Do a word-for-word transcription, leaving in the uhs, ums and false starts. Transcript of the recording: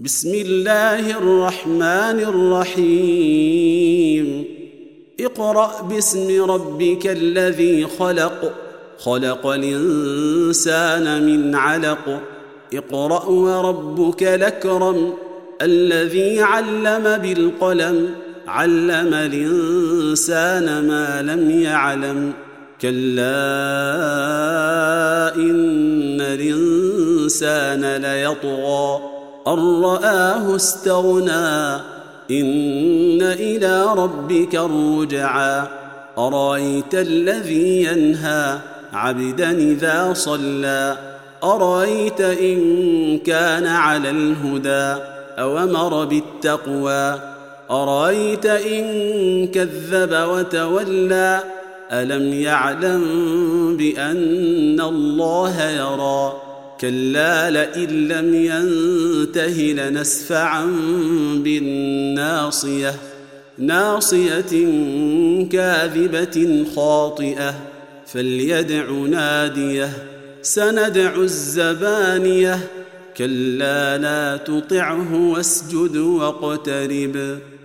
بسم الله الرحمن الرحيم اقرأ باسم ربك الذي خلق خلق الإنسان من علق اقرأ وربك الأكرم الذي علم بالقلم علم الإنسان ما لم يعلم كلا إن الإنسان ليطغى أن رآه استغنى إن إلى ربك الرجعى أرأيت الذي ينهى عبدا إذا صلى أرأيت إن كان على الهدى أو أمر بالتقوى أرأيت إن كذب وتولى ألم يعلم بأن الله يرى كلا لئن لم ينته لنسفعا بالناصية ناصية كاذبة خاطئة فليدع ناديه سندع الزبانية كلا لا تطعه واسجد واقترب